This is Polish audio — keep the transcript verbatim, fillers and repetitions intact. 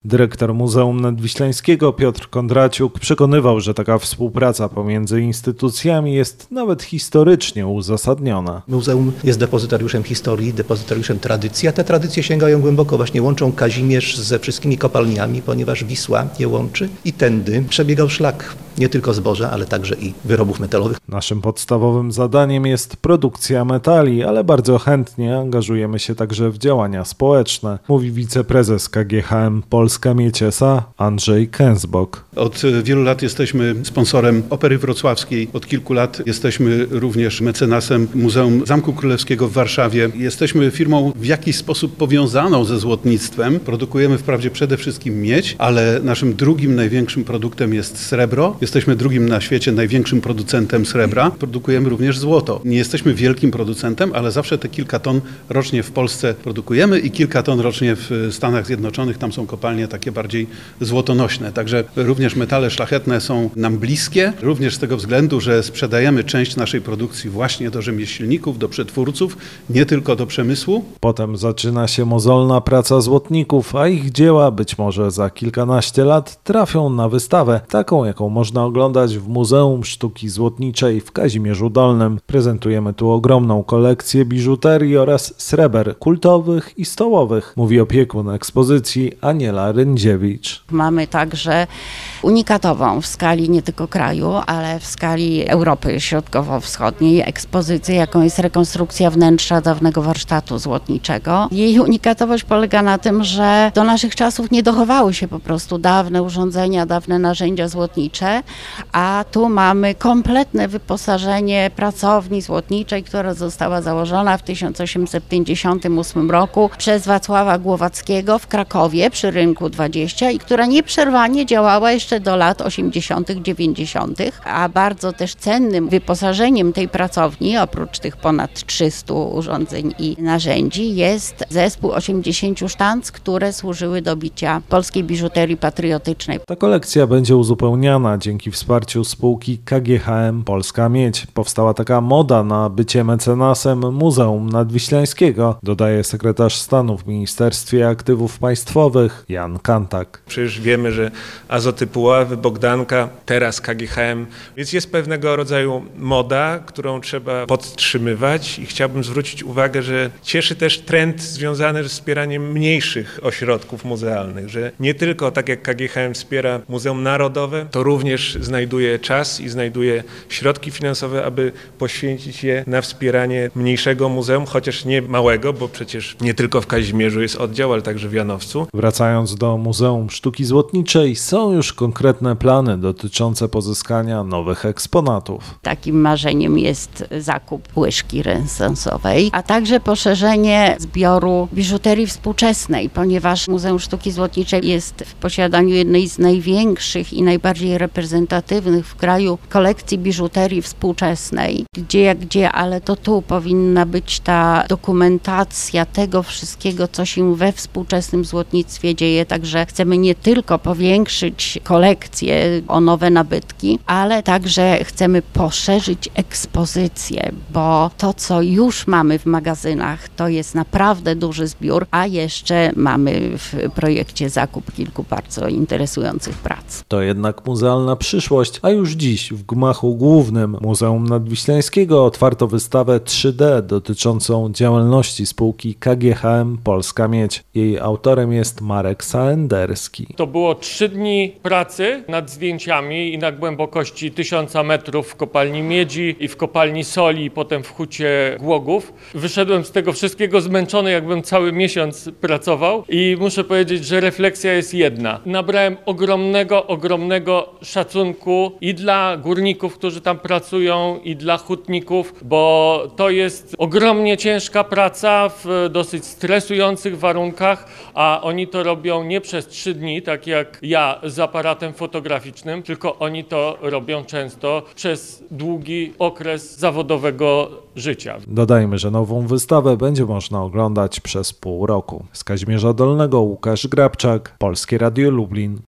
Dyrektor Muzeum Nadwiślańskiego Piotr Kondraciuk przekonywał, że taka współpraca pomiędzy instytucjami jest nawet historycznie uzasadniona. Muzeum jest depozytariuszem historii, depozytariuszem tradycji, a te tradycje sięgają głęboko. Właśnie łączą Kazimierz ze wszystkimi kopalniami, ponieważ Wisła je łączy i tędy przebiegał szlak nie tylko zboża, ale także i wyrobów metalowych. Naszym podstawowym zadaniem jest produkcja metali, ale bardzo chętnie angażujemy się także w działania społeczne, mówi wiceprezes K G H M Polska Miedź S A Andrzej Kęsbok. Od wielu lat jesteśmy sponsorem Opery Wrocławskiej. Od kilku lat jesteśmy również mecenasem Muzeum Zamku Królewskiego w Warszawie. Jesteśmy firmą w jakiś sposób powiązaną ze złotnictwem. Produkujemy wprawdzie przede wszystkim miedź, ale naszym drugim największym produktem jest srebro. Jesteśmy drugim na świecie największym producentem srebra. Produkujemy również złoto. Nie jesteśmy wielkim producentem, ale zawsze te kilka ton rocznie w Polsce produkujemy i kilka ton rocznie w Stanach Zjednoczonych. Tam są kopalnie takie bardziej złotonośne. Także również metale szlachetne są nam bliskie. Również z tego względu, że sprzedajemy część naszej produkcji właśnie do rzemieślników, do przetwórców, nie tylko do przemysłu. Potem zaczyna się mozolna praca złotników, a ich dzieła być może za kilkanaście lat trafią na wystawę, taką jaką można oglądać w Muzeum Sztuki Złotniczej w Kazimierzu Dolnym. Prezentujemy tu ogromną kolekcję biżuterii oraz sreber kultowych i stołowych, mówi opiekun ekspozycji Aniela Ryndziewicz. Mamy także unikatową w skali nie tylko kraju, ale w skali Europy Środkowo-Wschodniej ekspozycję, jaką jest rekonstrukcja wnętrza dawnego warsztatu złotniczego. Jej unikatowość polega na tym, że do naszych czasów nie dochowały się po prostu dawne urządzenia, dawne narzędzia złotnicze, a tu mamy kompletne wyposażenie pracowni złotniczej, która została założona w tysiąc osiemset pięćdziesiątym ósmym roku przez Wacława Głowackiego w Krakowie przy Rynku dwadzieścia i która nieprzerwanie działała jeszcze do lat osiemdziesiątych, dziewięćdziesiątych, a bardzo też cennym wyposażeniem tej pracowni, oprócz tych ponad trzystu urządzeń i narzędzi, jest zespół osiemdziesięciu sztanc, które służyły do bicia polskiej biżuterii patriotycznej. Ta kolekcja będzie uzupełniana dzięki wsparciu spółki K G H M Polska Miedź. Powstała taka moda na bycie mecenasem Muzeum Nadwiślańskiego, dodaje sekretarz stanu w Ministerstwie Aktywów Państwowych Jan Kantak. Przecież wiemy, że Azoty Puławy, Bogdanka, teraz K G H M, więc jest pewnego rodzaju moda, którą trzeba podtrzymywać i chciałbym zwrócić uwagę, że cieszy też trend związany z wspieraniem mniejszych ośrodków muzealnych, że nie tylko tak jak K G H M wspiera Muzeum Narodowe, to również znajduje czas i znajduje środki finansowe, aby poświęcić je na wspieranie mniejszego muzeum, chociaż nie małego, bo przecież nie tylko w Kazimierzu jest oddział, ale także w Janowcu. Wracając do Muzeum Sztuki Złotniczej, są już konkretne plany dotyczące pozyskania nowych eksponatów. Takim marzeniem jest zakup łyżki renesansowej, a także poszerzenie zbioru biżuterii współczesnej, ponieważ Muzeum Sztuki Złotniczej jest w posiadaniu jednej z największych i najbardziej reprezentatywnych w kraju kolekcji biżuterii współczesnej. Gdzie jak gdzie, ale to tu powinna być ta dokumentacja tego wszystkiego, co się we współczesnym złotnictwie dzieje, także chcemy nie tylko powiększyć kolekcję o nowe nabytki, ale także chcemy poszerzyć ekspozycję, bo to, co już mamy w magazynach, to jest naprawdę duży zbiór, a jeszcze mamy w projekcie zakup kilku bardzo interesujących prac. To jednak muzealna przyszłość, a już dziś w gmachu głównym Muzeum Nadwiślańskiego otwarto wystawę trzy D dotyczącą działalności spółki K G H M Polska Miedź. Jej autorem jest Marek Saenderski. To było trzy dni pracy nad zdjęciami i na głębokości tysiąca metrów w kopalni miedzi i w kopalni soli i potem w hucie Głogów. Wyszedłem z tego wszystkiego zmęczony, jakbym cały miesiąc pracował i muszę powiedzieć, że refleksja jest jedna. Nabrałem ogromnego, ogromnego szacunku i dla górników, którzy tam pracują, i dla hutników, bo to jest ogromnie ciężka praca w dosyć stresujących warunkach, a oni to robią nie przez trzy dni, tak jak ja z aparatem fotograficznym, tylko oni to robią często przez długi okres zawodowego życia. Dodajmy, że nową wystawę będzie można oglądać przez pół roku. Z Kazimierza Dolnego Łukasz Grabczak, Polskie Radio Lublin.